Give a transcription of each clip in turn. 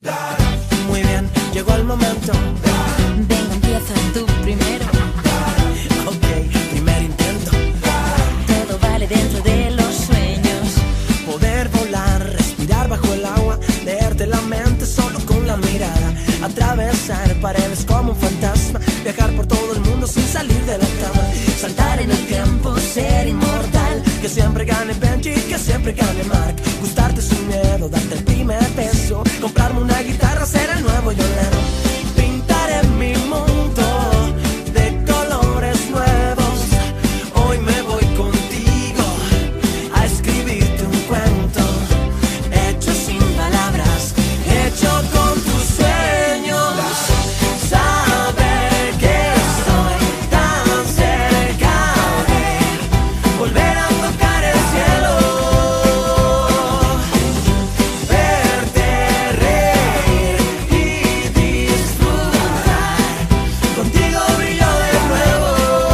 Muy bien, llegó el momento. Venga, empieza tú primero. Ok, primer intento. Todo vale dentro de los sueños. Poder volar, respirar bajo el agua, leerte la mente solo con la mirada, atravesar paredes como un fantasma, viajar por todo el mundo sin salir de la cama, saltar en el tiempo, ser inmortal, que siempre gane Benji, que siempre gane Mark, gustarte sin miedo, darte el primer beso, comprarme una guitarra, ser el nuevo John Lennon, pintaré mi mundo de colores nuevos, hoy me voy contigo a escribirte un cuento, hecho sin palabras, hecho con tus sueños, saber que estoy tan cerca de volver a tocar el cielo, verte reír y disfrutar, contigo brillo de nuevo.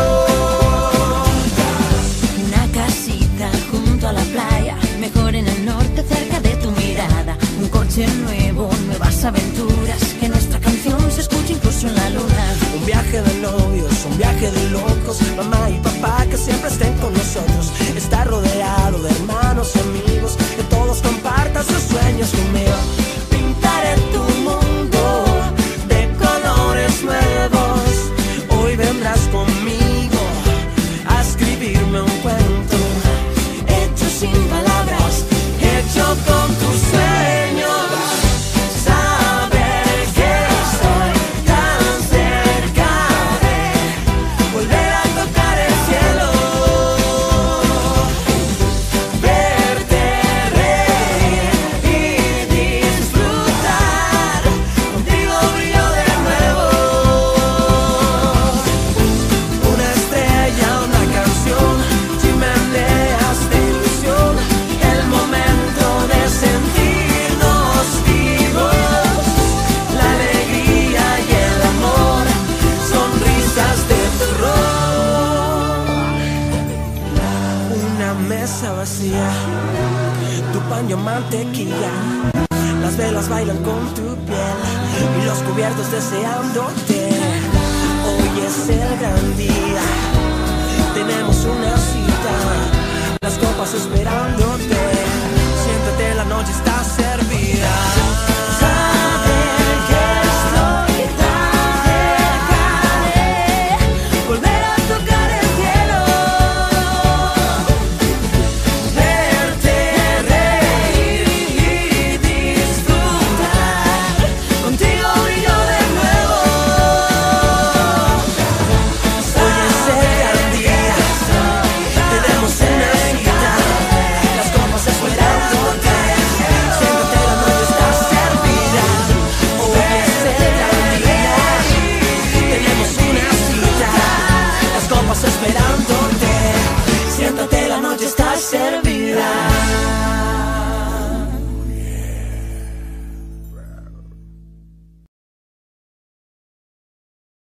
Una casita junto a la playa, mejor en el norte cerca de tu mirada. Un coche nuevo, nuevas aventuras, que nuestra canción se escuche incluso en la luna. Un viaje de novios, un viaje de locos, mamá y papá que siempre estén con nosotros, estar rodeado de hermanos y amigos, que todos compartan sus sueños conmigo. Pintaré tu mundo de colores nuevos, hoy vendrás conmigo a escribirme un cuento, hecho sin palabras, hecho con tus sueños, saber que estoy tan cerca de volver a tocar el cielo, verte reír y disfrutar, contigo brillo de nuevo. Una estrella, una canción, chimeneas de ilusión, el momento de sentirnos vivos, la alegría y el amor, sonrisas de terror. Una mesa vacía, tu pan y mantequilla, las velas bailan con tu piel y los cubiertos deseándote. Hoy es el gran día, tenemos una cita, las copas esperándote. Siéntate, la noche está cerca.